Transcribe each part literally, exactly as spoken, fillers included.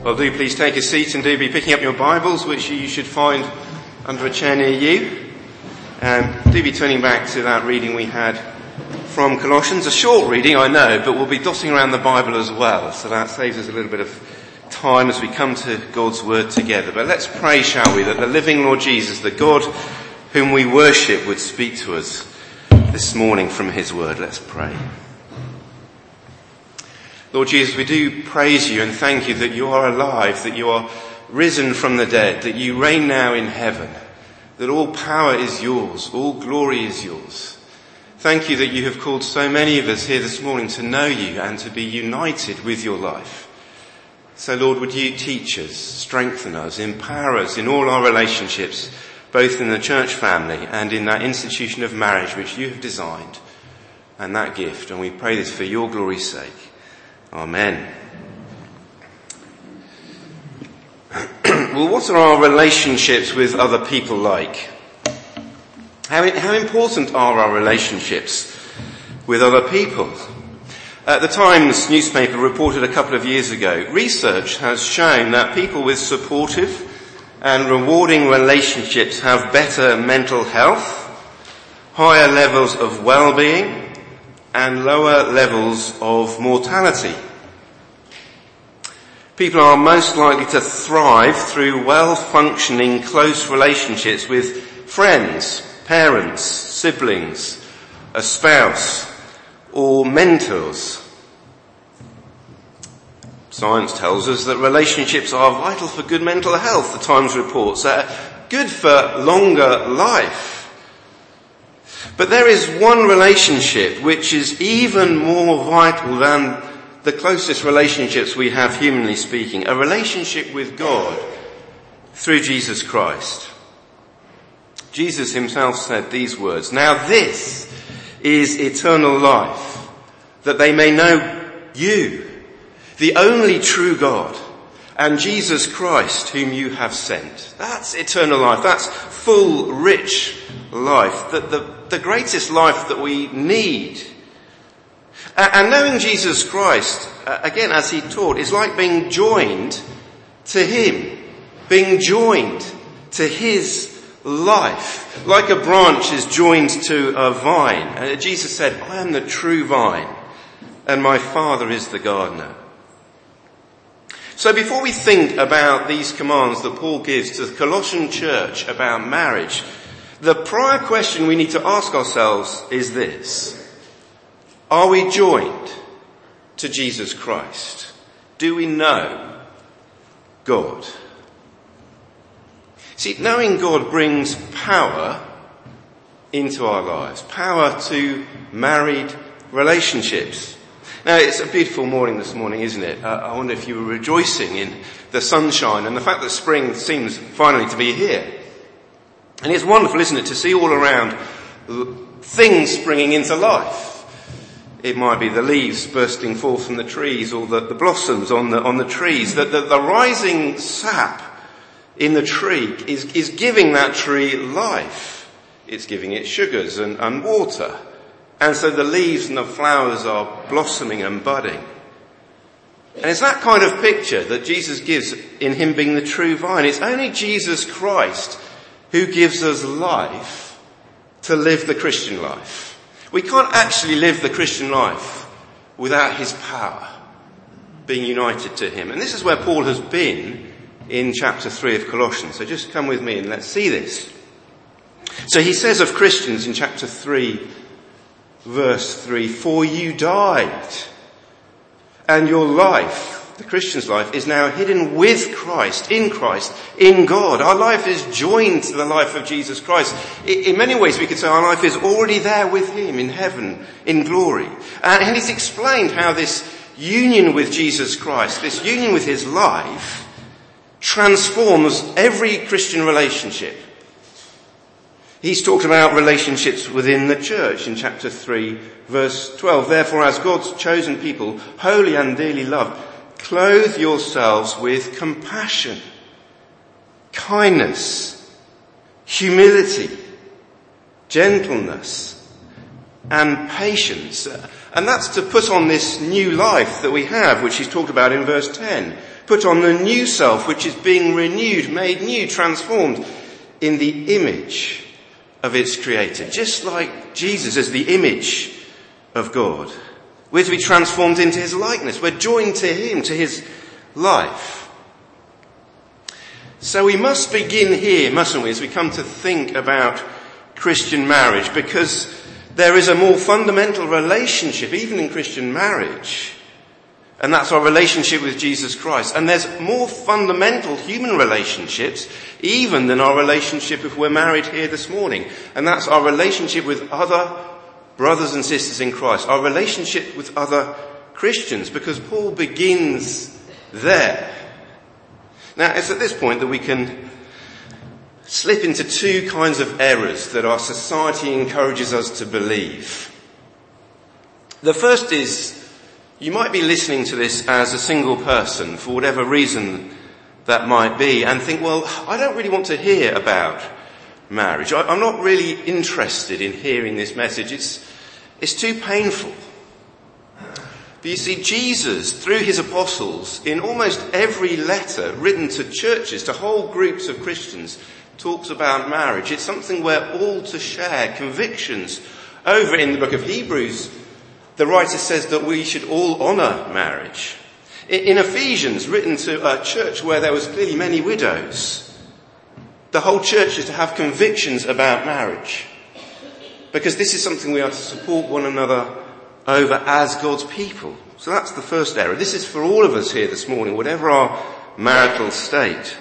Well, do please take a seat and do be picking up your Bibles, which you should find under a chair near you. And do be turning back to that reading we had from Colossians. A short reading, I know, but we'll be dotting around the Bible as well. So that saves us a little bit of time as we come to God's Word together. But let's pray, shall we, that the living Lord Jesus, the God whom we worship, would speak to us this morning from His Word. Let's pray. Lord Jesus, we do praise you and thank you that you are alive, that you are risen from the dead, that you reign now in heaven, that all power is yours, all glory is yours. Thank you that you have called so many of us here this morning to know you and to be united with your life. So Lord, would you teach us, strengthen us, empower us in all our relationships, both in the church family and in that institution of marriage which you have designed, and that gift. And we pray this for your glory's sake. Amen. Well, what are our relationships with other people like? How, how important are our relationships with other people? Uh, the Times newspaper reported a couple of years ago, research has shown that people with supportive and rewarding relationships have better mental health, higher levels of well-being, and lower levels of mortality. People are most likely to thrive through well-functioning close relationships with friends, parents, siblings, a spouse, or mentors. Science tells us that relationships are vital for good mental health, the Times reports. They're good for longer life. But there is one relationship which is even more vital than the closest relationships we have, humanly speaking, a relationship with God through Jesus Christ. Jesus himself said these words, "Now this is eternal life, that they may know you, the only true God, and Jesus Christ whom you have sent." That's eternal life. That's full, rich life. The, the, the greatest life that we need. And knowing Jesus Christ, again, as he taught, is like being joined to him. Being joined to his life. Like a branch is joined to a vine. Uh, Jesus said, "I am the true vine, and my Father is the gardener." So before we think about these commands that Paul gives to the Colossian church about marriage, the prior question we need to ask ourselves is this: are we joined to Jesus Christ? Do we know God? See, knowing God brings power into our lives, power to married relationships. Now, it's a beautiful morning this morning, isn't it? Uh, I wonder if you were rejoicing in the sunshine and the fact that spring seems finally to be here. And it's wonderful, isn't it, to see all around things springing into life. It might be the leaves bursting forth from the trees, or the, the blossoms on the on the trees. The, the, the rising sap in the tree is, is giving that tree life. It's giving it sugars and, and water. And so the leaves and the flowers are blossoming and budding. And it's that kind of picture that Jesus gives in him being the true vine. It's only Jesus Christ who gives us life to live the Christian life. We can't actually live the Christian life without his power, being united to him. And this is where Paul has been in chapter three of Colossians. So just come with me and let's see this. So he says of Christians in chapter three, verse three, "For you died, and your life," the Christian's life, "is now hidden with Christ, in Christ, in God." Our life is joined to the life of Jesus Christ. In many ways we could say our life is already there with him in heaven, in glory. And he's explained how this union with Jesus Christ, this union with his life, transforms every Christian relationship. He's talked about relationships within the church in chapter three, verse twelve. "Therefore, as God's chosen people, holy and dearly loved, clothe yourselves with compassion, kindness, humility, gentleness, and patience. And that's to put on this new life that we have, which he's talked about in verse ten. Put on the new self, which is being renewed, made new, transformed in the image of its creator. Just like Jesus is the image of God. We're to be transformed into his likeness. We're joined to him, to his life. So we must begin here, mustn't we, as we come to think about Christian marriage, because there is a more fundamental relationship, even in Christian marriage, and that's our relationship with Jesus Christ. And there's more fundamental human relationships, even than our relationship if we're married here this morning, and that's our relationship with other brothers and sisters in Christ, our relationship with other Christians, because Paul begins there. Now, it's at this point that we can slip into two kinds of errors that our society encourages us to believe. The first is, you might be listening to this as a single person, for whatever reason that might be, and think, well, I don't really want to hear about marriage. I, I'm not really interested in hearing this message. It's, it's too painful. But you see, Jesus, through his apostles, in almost every letter written to churches, to whole groups of Christians, talks about marriage. It's something we're all to share convictions. Over in the book of Hebrews, the writer says that we should all honour marriage. In Ephesians, written to a church where there was clearly many widows, the whole church is to have convictions about marriage. Because this is something we are to support one another over as God's people. So that's the first error. This is for all of us here this morning, whatever our marital state.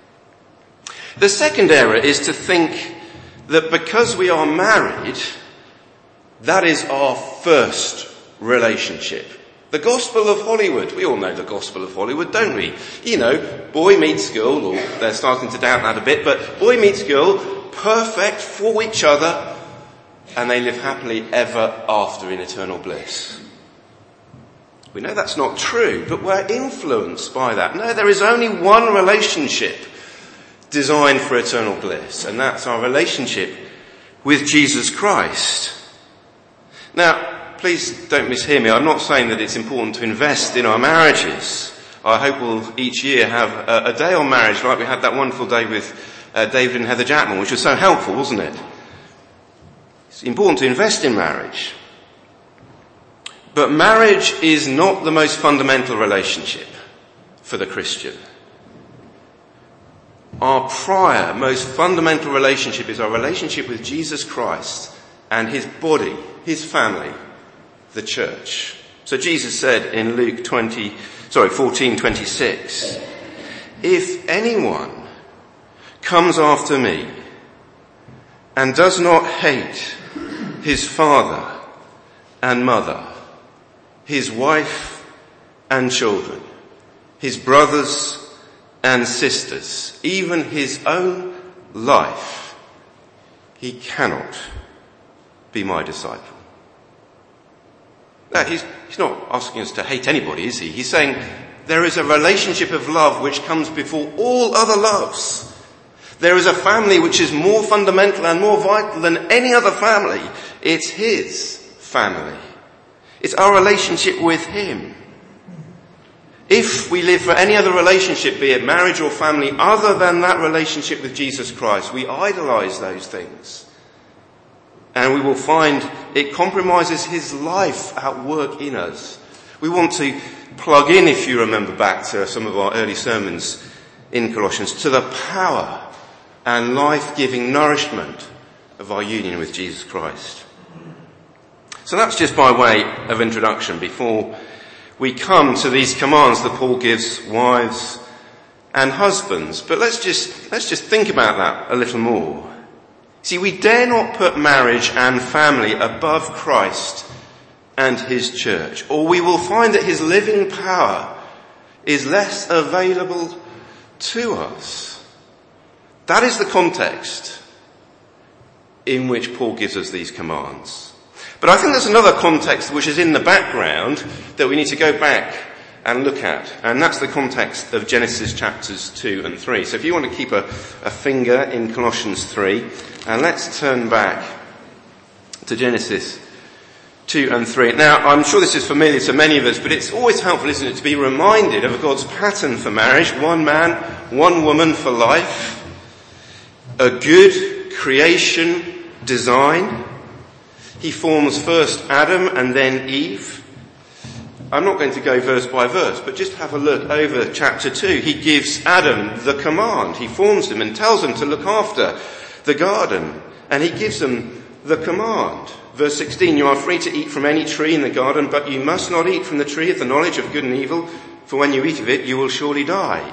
The second error is to think that because we are married, that is our first relationship. The gospel of Hollywood. We all know the gospel of Hollywood, don't we? You know, boy meets girl, or they're starting to doubt that a bit, but boy meets girl, perfect for each other, and they live happily ever after in eternal bliss. We know that's not true, but we're influenced by that. No, there is only one relationship designed for eternal bliss, and that's our relationship with Jesus Christ. Now, please don't mishear me. I'm not saying that it's important to invest in our marriages. I hope we'll each year have a, a day on marriage, like we had that wonderful day with uh, David and Heather Jackman, which was so helpful, wasn't it? It's important to invest in marriage. But marriage is not the most fundamental relationship for the Christian. Our prior, most fundamental relationship is our relationship with Jesus Christ and his body, his family, the church. So Jesus said in Luke twenty, sorry, fourteen twenty-six, if anyone comes after me and does not hate his father and mother, his wife and children, his brothers and sisters, even his own life, he cannot be my disciple. Now, he's, he's not asking us to hate anybody, is he? He's saying there is a relationship of love which comes before all other loves. There is a family which is more fundamental and more vital than any other family. It's his family. It's our relationship with him. If we live for any other relationship, be it marriage or family, other than that relationship with Jesus Christ, we idolize those things. And we will find it compromises his life at work in us. We want to plug in, if you remember back to some of our early sermons in Colossians, to the power and life-giving nourishment of our union with Jesus Christ. So that's just by way of introduction before we come to these commands that Paul gives wives and husbands. But let's just, let's just think about that a little more. See, we dare not put marriage and family above Christ and his church, or we will find that his living power is less available to us. That is the context in which Paul gives us these commands. But I think there's another context which is in the background that we need to go back and look at, and that's the context of Genesis chapters two and three. So if you want to keep a, a finger in Colossians three, and let's turn back to Genesis two and three. Now, I'm sure this is familiar to many of us, but it's always helpful, isn't it, to be reminded of God's pattern for marriage. One man, one woman for life. A good creation design. He forms first Adam and then Eve. I'm not going to go verse by verse, but just have a look over chapter two. He gives Adam the command. He forms him and tells him to look after the garden. And he gives them the command. Verse sixteen, you are free to eat from any tree in the garden, but you must not eat from the tree of the knowledge of good and evil, for when you eat of it, you will surely die.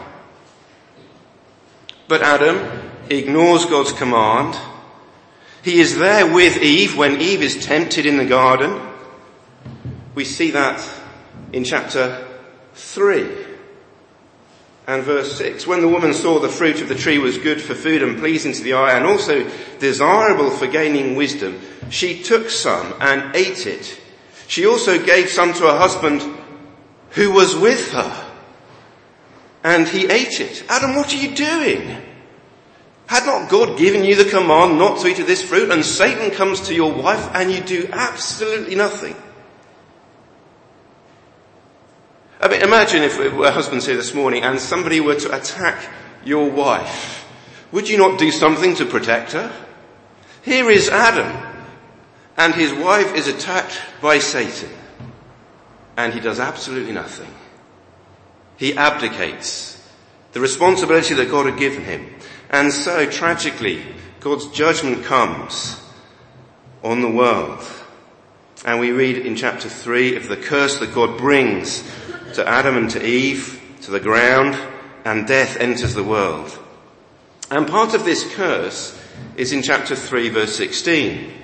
But Adam ignores God's command. He is there with Eve when Eve is tempted in the garden. We see that in chapter three and verse six. When the woman saw the fruit of the tree was good for food and pleasing to the eye and also desirable for gaining wisdom, she took some and ate it. She also gave some to her husband who was with her, and he ate it. Adam, what are you doing? Had not God given you the command not to eat of this fruit, and Satan comes to your wife and you do absolutely nothing? I mean, imagine if a husband's here this morning and somebody were to attack your wife. Would you not do something to protect her? Here is Adam, and his wife is attacked by Satan, and he does absolutely nothing. He abdicates the responsibility that God had given him. And so, tragically, God's judgment comes on the world. And we read in chapter three of the curse that God brings to Adam and to Eve, to the ground, and death enters the world. And part of this curse is in chapter three, verse sixteen.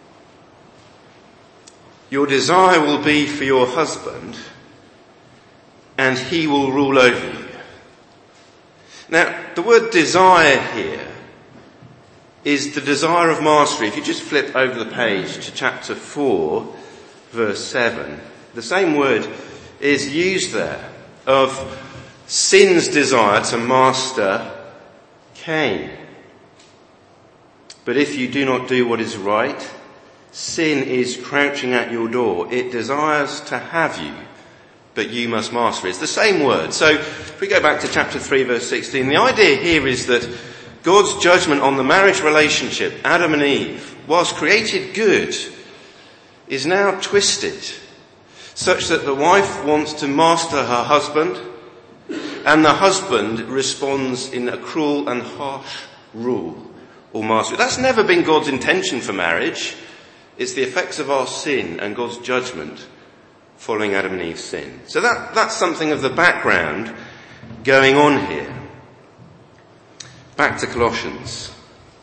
Your desire will be for your husband, and he will rule over you. Now, the word desire here is the desire of mastery. If you just flip over the page to chapter four, verse seven, the same word is used there of sin's desire to master Cain. But if you do not do what is right, sin is crouching at your door. It desires to have you, but you must master it. It's the same word. So if we go back to chapter three, verse sixteen, the idea here is that God's judgment on the marriage relationship, Adam and Eve, whilst created good, is now twisted such that the wife wants to master her husband and the husband responds in a cruel and harsh rule or mastery. That's never been God's intention for marriage. It's the effects of our sin and God's judgment following Adam and Eve's sin. So that, that's something of the background going on here. Back to Colossians.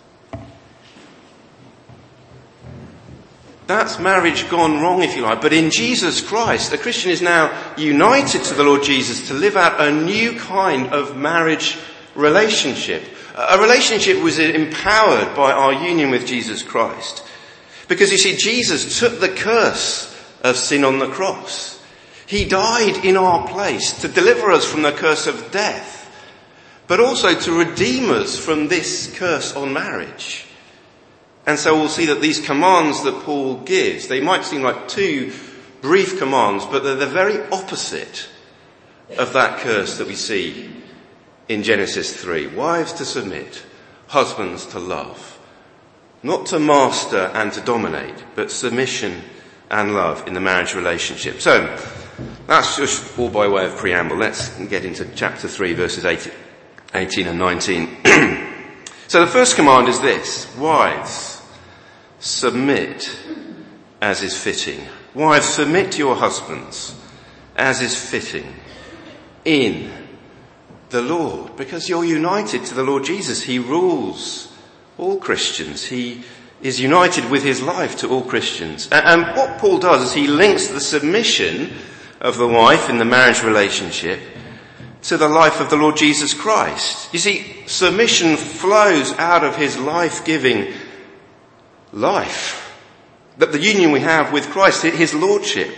That's marriage gone wrong, if you like. But in Jesus Christ, a Christian is now united to the Lord Jesus to live out a new kind of marriage relationship. A relationship was empowered by our union with Jesus Christ. Because you see, Jesus took the curse of sin on the cross. He died in our place to deliver us from the curse of death, but also to redeem us from this curse on marriage. And so we'll see that these commands that Paul gives, they might seem like two brief commands, but they're the very opposite of that curse that we see in Genesis three. Wives to submit, husbands to love. Not to master and to dominate, but submission and love in the marriage relationship. So, that's just all by way of preamble. Let's get into chapter three, verses eighteen and nineteen. So the first command is this: wives, submit as is fitting. Wives, submit to your husbands as is fitting in the Lord, because you're united to the Lord Jesus. He rules all Christians. He is united with his life to all Christians. And what Paul does is he links the submission of the wife in the marriage relationship to the life of the Lord Jesus Christ. You see, submission flows out of his life-giving life. That the union we have with Christ, his lordship.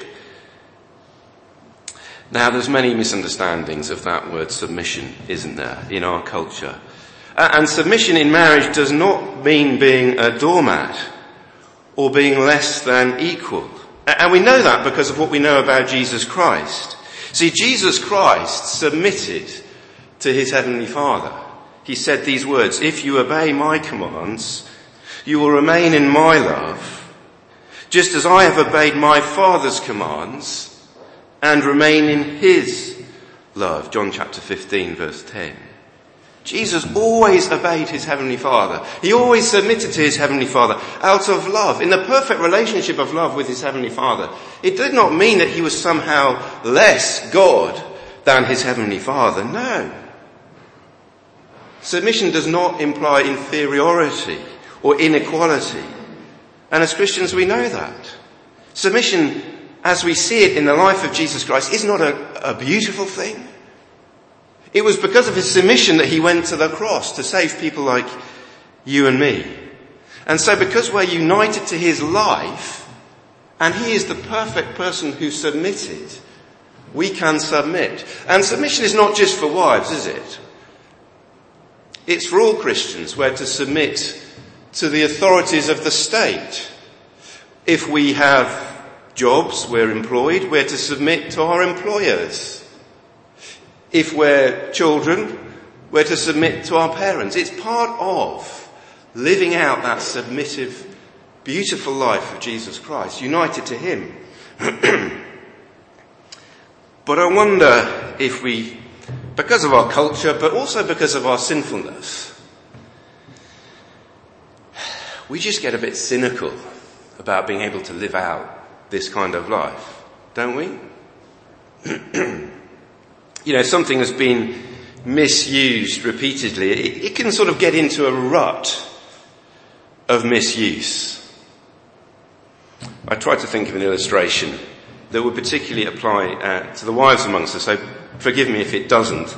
Now, there's many misunderstandings of that word submission, isn't there, in our culture? And submission in marriage does not mean being a doormat or being less than equal. And we know that because of what we know about Jesus Christ. See, Jesus Christ submitted to his heavenly Father. He said these words, "If you obey my commands, you will remain in my love, just as I have obeyed my Father's commands and remain in his love." John chapter fifteen, verse ten. Jesus always obeyed his heavenly Father. He always submitted to his heavenly Father out of love, in the perfect relationship of love with his heavenly Father. It did not mean that he was somehow less God than his heavenly Father. No. Submission does not imply inferiority or inequality. And as Christians we know that. Submission, as we see it in the life of Jesus Christ, is not a, a beautiful thing. It was because of his submission that he went to the cross to save people like you and me. And so because we're united to his life, and he is the perfect person who submitted, we can submit. And submission is not just for wives, is it? It's for all Christians. We're to submit to the authorities of the state. If we have jobs, we're employed, we're to submit to our employers. If we're children, we're to submit to our parents. It's part of living out that submissive, beautiful life of Jesus Christ, united to him. But I wonder if we, because of our culture, but also because of our sinfulness, we just get a bit cynical about being able to live out this kind of life, don't we? You know, something has been misused repeatedly. It, it can sort of get into a rut of misuse. I tried to think of an illustration that would particularly apply uh, to the wives amongst us, so forgive me if it doesn't.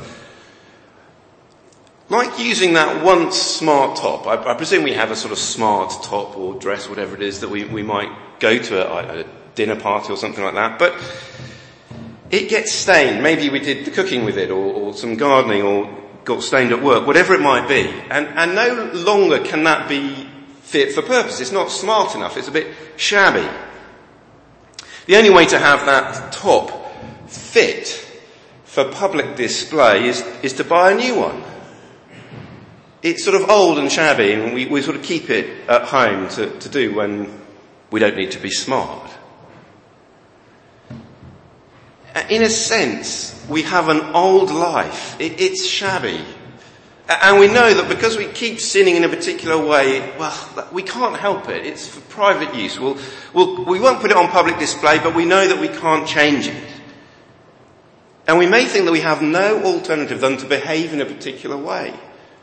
Like using that once smart top. I, I presume we have a sort of smart top or dress, whatever it is, that we, we might go to a, a dinner party or something like that. But it gets stained. Maybe we did the cooking with it, or, or some gardening, or got stained at work, whatever it might be. And, and no longer can that be fit for purpose. It's not smart enough. It's a bit shabby. The only way to have that top fit for public display is, is to buy a new one. It's sort of old and shabby, and we, we sort of keep it at home to, to do when we don't need to be smart. In a sense, we have an old life. It, it's shabby. And we know that because we keep sinning in a particular way, well, we can't help it. It's for private use. We'll, we'll, we won't put it on public display, but we know that we can't change it. And we may think that we have no alternative than to behave in a particular way.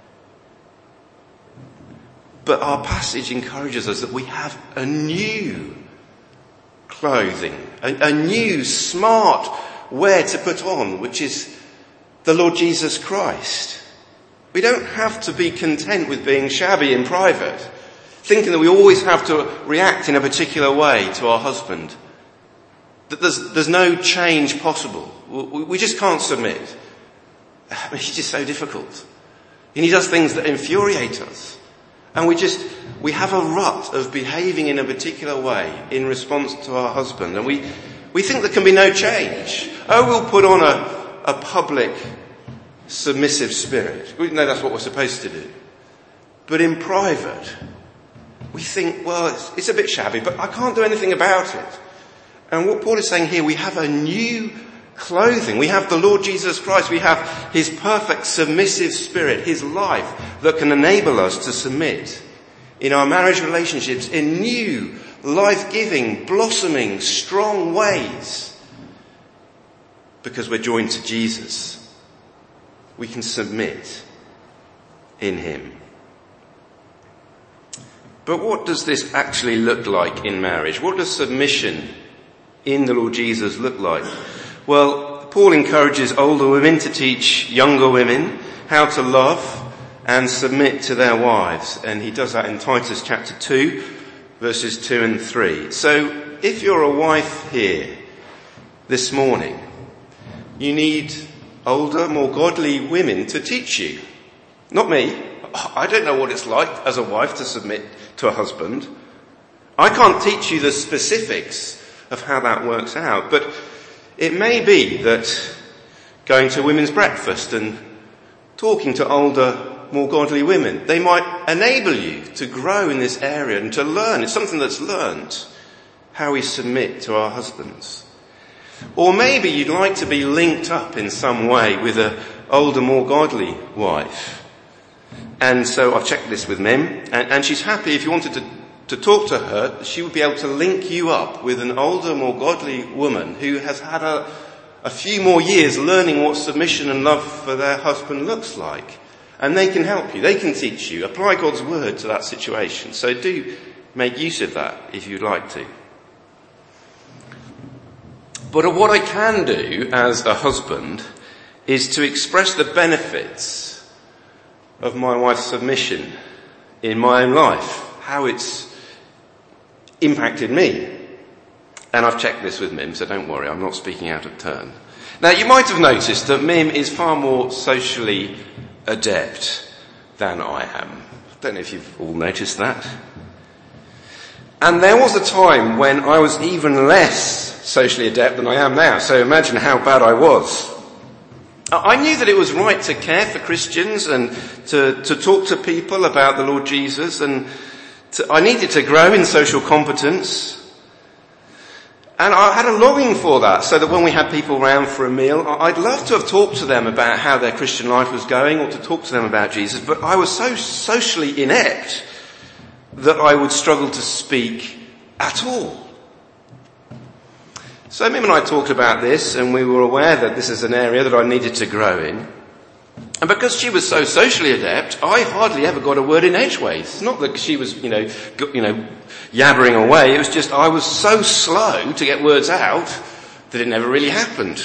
But our passage encourages us that we have a new clothing, a, a new smart wear to put on, which is the Lord Jesus Christ. We don't have to be content with being shabby in private, thinking that we always have to react in a particular way to our husband, that there's, there's no change possible. We, we just can't submit. I mean, he's just so difficult. And he does things that infuriate us. And we just, we have a rut of behaving in a particular way in response to our husband. And we, we think there can be no change. Oh, we'll put on a, a public submissive spirit. We know that's what we're supposed to do. But in private, we think, well, it's, it's a bit shabby, but I can't do anything about it. And what Paul is saying here, we have a new clothing. We have the Lord Jesus Christ. We have his perfect submissive spirit, his life that can enable us to submit in our marriage relationships in new, life-giving, blossoming, strong ways. Because we're joined to Jesus, we can submit in him. But what does this actually look like in marriage? What does submission in the Lord Jesus look like? Well, Paul encourages older women to teach younger women how to love and submit to their wives. And he does that in Titus chapter two, verses two and three. So if you're a wife here this morning, you need older, more godly women to teach you. Not me. I don't know what it's like as a wife to submit to a husband. I can't teach you the specifics of how that works out. But it may be that going to women's breakfast and talking to older, more godly women, they might enable you to grow in this area and to learn. It's something that's learned, how we submit to our husbands. Or maybe you'd like to be linked up in some way with an older, more godly wife. And so I've checked this with Mim, and, and she's happy if you wanted to, to talk to her, she would be able to link you up with an older, more godly woman who has had a, a few more years learning what submission and love for their husband looks like. And they can help you, they can teach you, apply God's word to that situation. So do make use of that if you'd like to. But what I can do as a husband is to express the benefits of my wife's submission in my own life, how it's impacted me. And I've checked this with Mim, so don't worry, I'm not speaking out of turn. Now, you might have noticed that Mim is far more socially adept than I am. I don't know if you've all noticed that. And there was a time when I was even less socially adept than I am now, so imagine how bad I was. I knew that it was right to care for Christians and to, to talk to people about the Lord Jesus, and to, I needed to grow in social competence. And I had a longing for that, so that when we had people round for a meal, I'd love to have talked to them about how their Christian life was going, or to talk to them about Jesus, but I was so socially inept that I would struggle to speak at all. So Mim and I talked about this, and we were aware that this is an area that I needed to grow in. And because she was so socially adept, I hardly ever got a word in edgeways. It's not that she was, you know, you know, yabbering away. It was just I was so slow to get words out that it never really happened.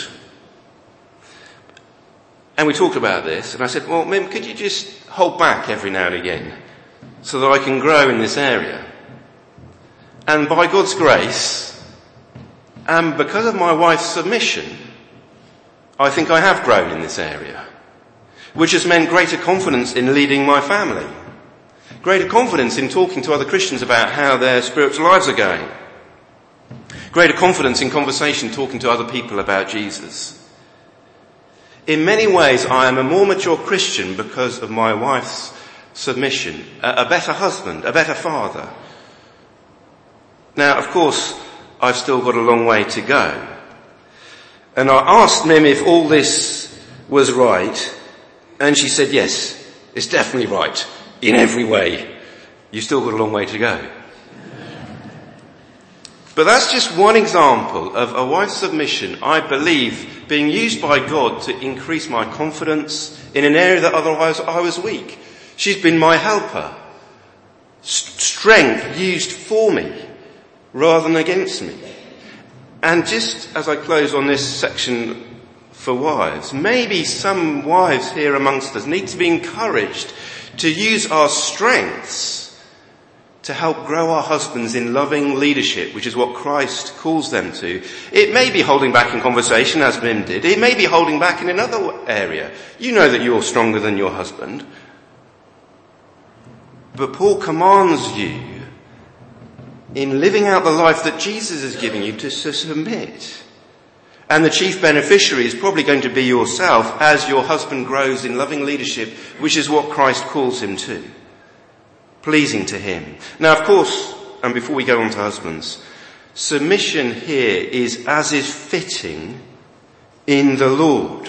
And we talked about this, and I said, well, Mim, could you just hold back every now and again so that I can grow in this area? And by God's grace, and because of my wife's submission, I think I have grown in this area, which has meant greater confidence in leading my family, greater confidence in talking to other Christians about how their spiritual lives are going, greater confidence in conversation talking to other people about Jesus. In many ways, I am a more mature Christian because of my wife's submission, a better husband, a better father. Now, of course, I've still got a long way to go. And I asked Mim if all this was right, and she said, yes, it's definitely right, in every way. You've still got a long way to go. But that's just one example of a wife's submission, I believe, being used by God to increase my confidence in an area that otherwise I was weak. She's been my helper. S- strength used for me rather than against me. And just as I close on this section for wives, maybe some wives here amongst us need to be encouraged to use our strengths to help grow our husbands in loving leadership, which is what Christ calls them to. It may be holding back in conversation, as Mim did. It may be holding back in another area. You know that you're stronger than your husband. But Paul commands you, in living out the life that Jesus is giving you, to submit. And the chief beneficiary is probably going to be yourself as your husband grows in loving leadership, which is what Christ calls him to. Pleasing to him. Now, of course, and before we go on to husbands, submission here is as is fitting in the Lord.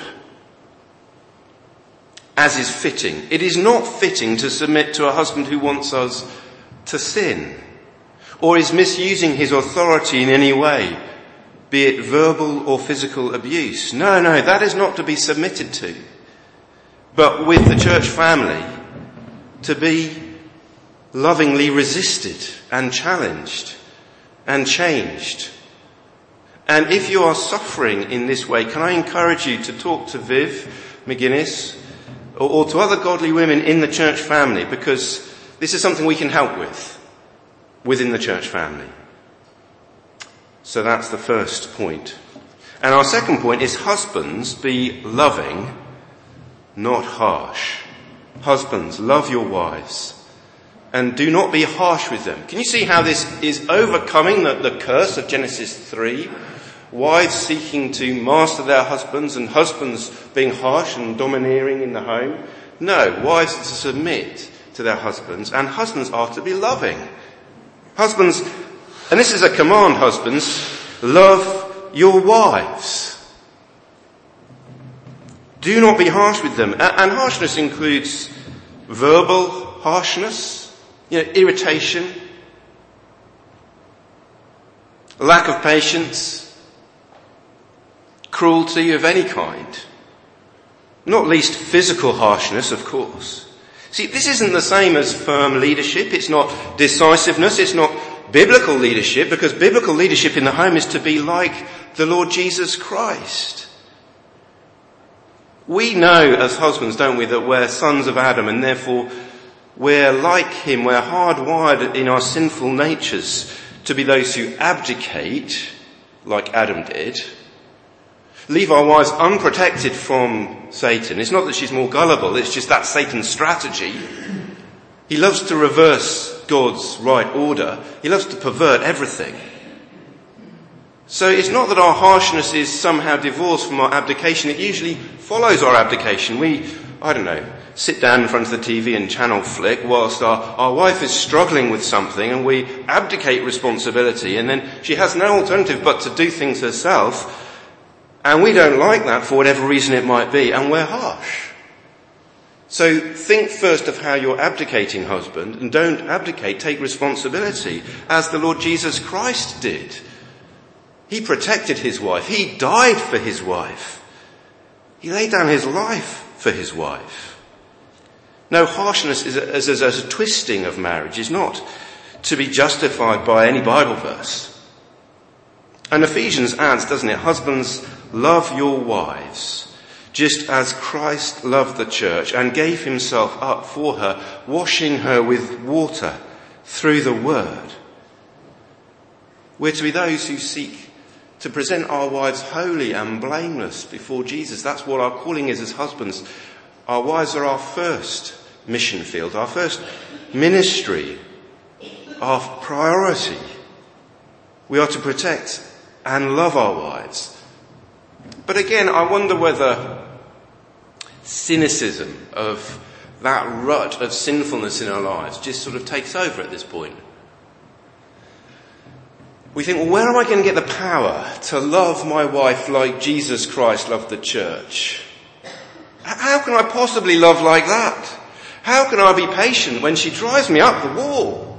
As is fitting. It is not fitting to submit to a husband who wants us to sin, or is misusing his authority in any way, be it verbal or physical abuse. No, no, that is not to be submitted to. But with the church family, to be lovingly resisted and challenged and changed. And if you are suffering in this way, can I encourage you to talk to Viv McGuinness or, or to other godly women in the church family, because this is something we can help with within the church family. So that's the first point. And our second point is husbands, be loving, not harsh. Husbands, love your wives and do not be harsh with them. Can you see how this is overcoming the, the curse of Genesis three? Wives seeking to master their husbands and husbands being harsh and domineering in the home. No, wives are to submit to their husbands, and husbands are to be loving. Husbands, and this is a command, husbands, love your wives. Do not be harsh with them. And harshness includes verbal harshness, you know, irritation, lack of patience, cruelty of any kind. Not least physical harshness, of course. See, this isn't the same as firm leadership. It's not decisiveness. It's not biblical leadership, because biblical leadership in the home is to be like the Lord Jesus Christ. We know as husbands, don't we, that we're sons of Adam, and therefore we're like him. We're hardwired in our sinful natures to be those who abdicate, like Adam did. Leave our wives unprotected from Satan. It's not that she's more gullible, it's just that's Satan's strategy. He loves to reverse God's right order. He loves to pervert everything. So it's not that our harshness is somehow divorced from our abdication. It usually follows our abdication. We, I don't know, sit down in front of the T V and channel flick whilst our, our wife is struggling with something, and we abdicate responsibility, and then she has no alternative but to do things herself. And we don't like that for whatever reason it might be, and we're harsh. So think first of how you're abdicating, husband, and don't abdicate, take responsibility, as the Lord Jesus Christ did. He protected his wife. He died for his wife. He laid down his life for his wife. No, harshness is a, is a, is a twisting of marriage, is not to be justified by any Bible verse. And Ephesians adds, doesn't it, husbands, love your wives, just as Christ loved the church and gave himself up for her, washing her with water through the word. We're to be those who seek to present our wives holy and blameless before Jesus. That's what our calling is as husbands. Our wives are our first mission field, our first ministry, our priority. We are to protect and love our wives. But again, I wonder whether cynicism of that rut of sinfulness in our lives just sort of takes over at this point. We think, well, where am I going to get the power to love my wife like Jesus Christ loved the church? How can I possibly love like that? How can I be patient when she drives me up the wall?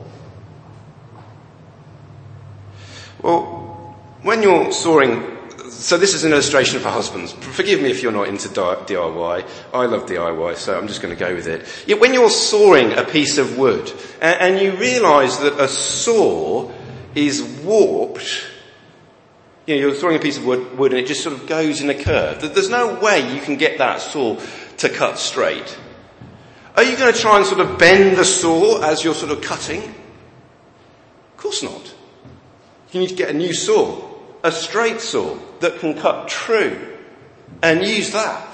Well, when you're soaring, so this is an illustration for husbands. Forgive me if you're not into D I Y. I love D I Y, so I'm just going to go with it. Yet when you're sawing a piece of wood, and, and you realise that a saw is warped, you know, you're sawing a piece of wood, wood and it just sort of goes in a curve. There's no way you can get that saw to cut straight. Are you going to try and sort of bend the saw as you're sort of cutting? Of course not. You need to get a new saw, a straight saw that can cut true, and use that.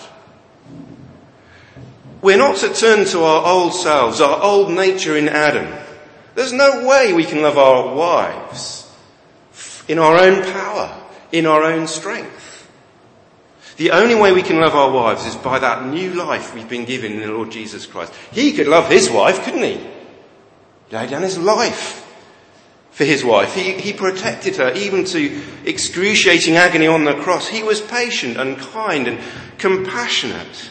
We're not to turn to our old selves, our old nature in Adam. There's no way we can love our wives in our own power, in our own strength. The only way we can love our wives is by that new life we've been given in the Lord Jesus Christ. He could love his wife, couldn't he? He laid down his life for his wife. He, he protected her even to excruciating agony on the cross. He was patient and kind and compassionate.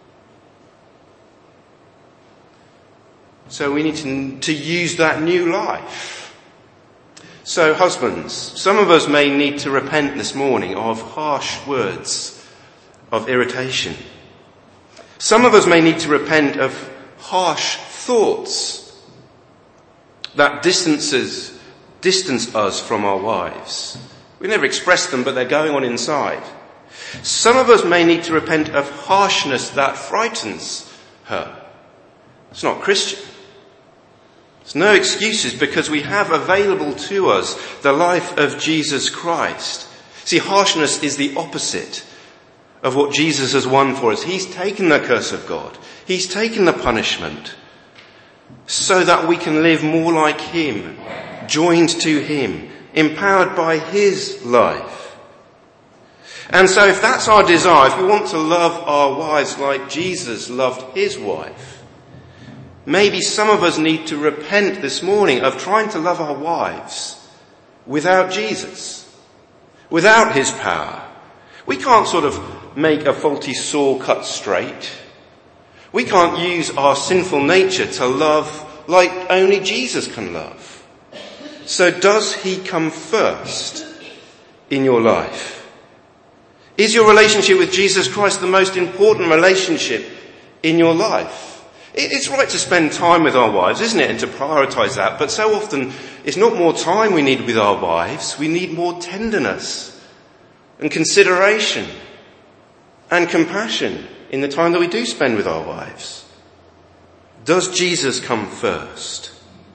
So we need to, to use that new life. So husbands, some of us may need to repent this morning of harsh words, of irritation. Some of us may need to repent of harsh thoughts that distances, distance us from our wives. We never express them, but they're going on inside. Some of us may need to repent of harshness that frightens her. It's not Christian. There's no excuses because we have available to us the life of Jesus Christ. See, harshness is the opposite of what Jesus has won for us. He's taken the curse of God. He's taken the punishment. so that we can live more like him, joined to him, empowered by his life. And so if that's our desire, if we want to love our wives like Jesus loved his wife, maybe some of us need to repent this morning of trying to love our wives without Jesus, without his power. We can't sort of make a faulty saw cut straight. We can't use our sinful nature to love like only Jesus can love. So does he come first in your life? Is your relationship with Jesus Christ the most important relationship in your life? It's right to spend time with our wives, isn't it? And to prioritise that. But so often it's not more time we need with our wives. We need more tenderness and consideration and compassion in the time that we do spend with our wives. Does Jesus come first?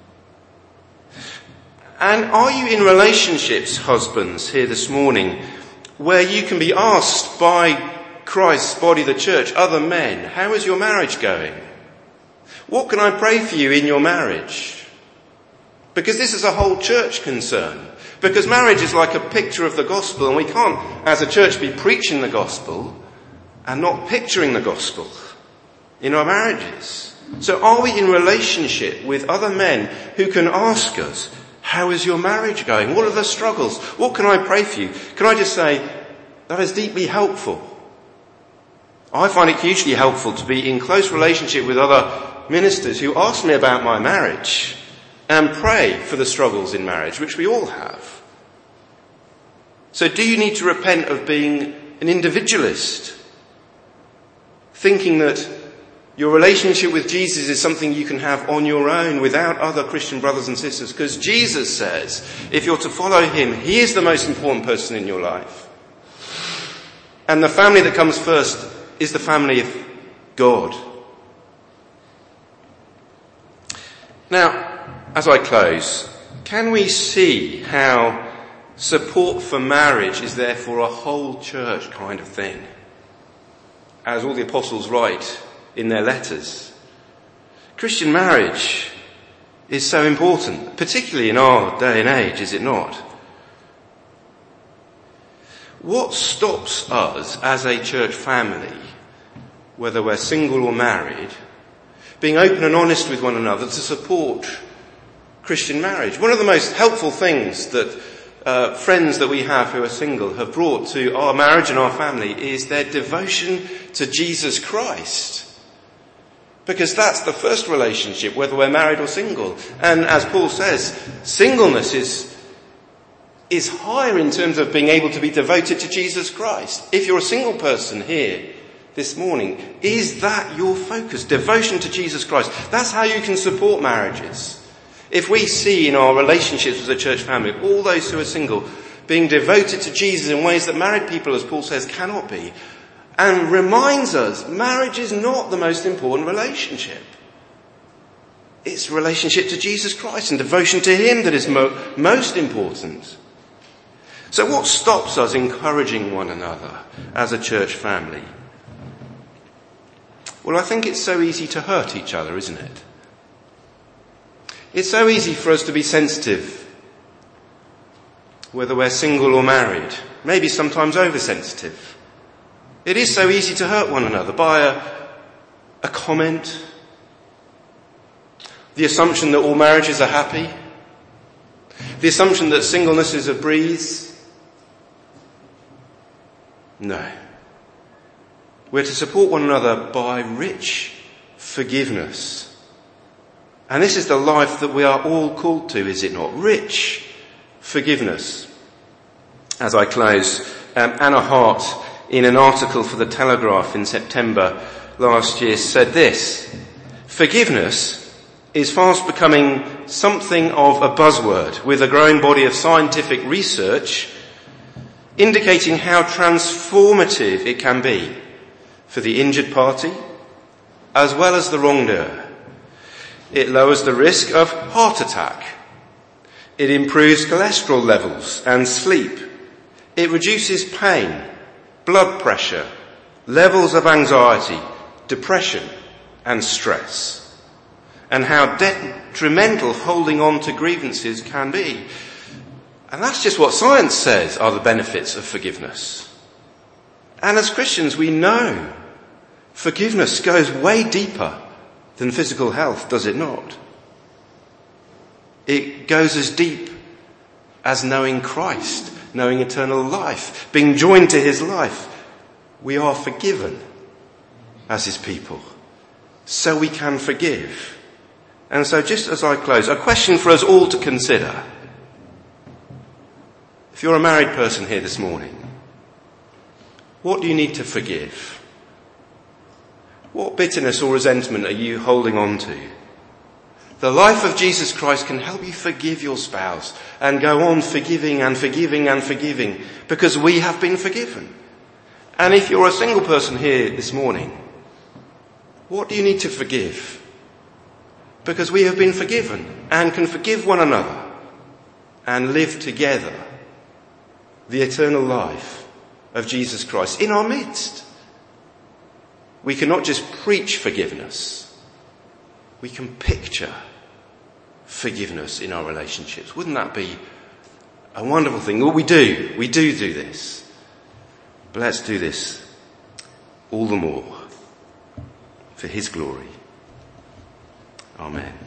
And are you in relationships, husbands, here this morning, where you can be asked by Christ's body, the church, other men, how is your marriage going? What can I pray for you in your marriage? Because this is a whole church concern. Because marriage is like a picture of the gospel, and we can't, as a church, be preaching the gospel and not picturing the gospel in our marriages. So are we in relationship with other men who can ask us, how is your marriage going? What are the struggles? What can I pray for you? Can I just say, that is deeply helpful. I find it hugely helpful to be in close relationship with other ministers who ask me about my marriage and pray for the struggles in marriage, which we all have. So do you need to repent of being an individualist, thinking that your relationship with Jesus is something you can have on your own without other Christian brothers and sisters? Because Jesus says, if you're to follow him, he is the most important person in your life. And the family that comes first is the family of God. Now, as I close, can we see how support for marriage is therefore a whole church kind of thing? As all the apostles write in their letters. Christian marriage is so important, particularly in our day and age, is it not? What stops us as a church family, whether we're single or married, being open and honest with one another to support Christian marriage? One of the most helpful things that uh, friends that we have who are single have brought to our marriage and our family is their devotion to Jesus Christ. Because that's the first relationship, whether we're married or single. And as Paul says, singleness is, is higher in terms of being able to be devoted to Jesus Christ. If you're a single person here this morning, is that your focus? Devotion to Jesus Christ. That's how you can support marriages. If we see in our relationships as a church family, all those who are single being devoted to Jesus in ways that married people, as Paul says, cannot be, and reminds us marriage is not the most important relationship. It's relationship to Jesus Christ and devotion to him that is mo- most important. So what stops us encouraging one another as a church family? Well, I think it's so easy to hurt each other, isn't it? It's so easy for us to be sensitive, whether we're single or married, maybe sometimes oversensitive. It is so easy to hurt one another by a, a comment, the assumption that all marriages are happy, the assumption that singleness is a breeze. No. We're to support one another by rich forgiveness. And this is the life that we are all called to, is it not? Rich forgiveness. As I close, um, Anna Hart, in an article for the Telegraph in September last year, said this: forgiveness is fast becoming something of a buzzword, with a growing body of scientific research indicating how transformative it can be for the injured party as well as the wrongdoer. It lowers the risk of heart attack. It improves cholesterol levels and sleep. It reduces pain, blood pressure, levels of anxiety, depression and stress. and how detrimental holding on to grievances can be. And that's just what science says are the benefits of forgiveness. And as Christians, we know forgiveness goes way deeper than physical health, does it not? It goes as deep as knowing Christ, knowing eternal life, being joined to his life. We are forgiven as his people, so we can forgive. And so just as I close, a question for us all to consider. If you're a married person here this morning, what do you need to forgive? What bitterness or resentment are you holding on to? The life of Jesus Christ can help you forgive your spouse and go on forgiving and forgiving and forgiving because we have been forgiven. And if you're a single person here this morning, what do you need to forgive? Because we have been forgiven and can forgive one another and live together the eternal life of Jesus Christ in our midst. We cannot just preach forgiveness. We can picture forgiveness in our relationships. Wouldn't that be a wonderful thing? Well, we do. We do do this. But let's do this all the more for his glory. Amen.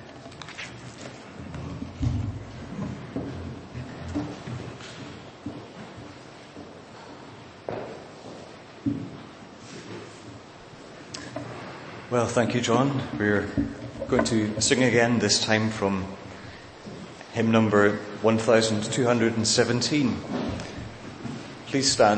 Well, thank you, John. We're going to sing again, this time from hymn number one thousand two hundred seventeen. Please stand.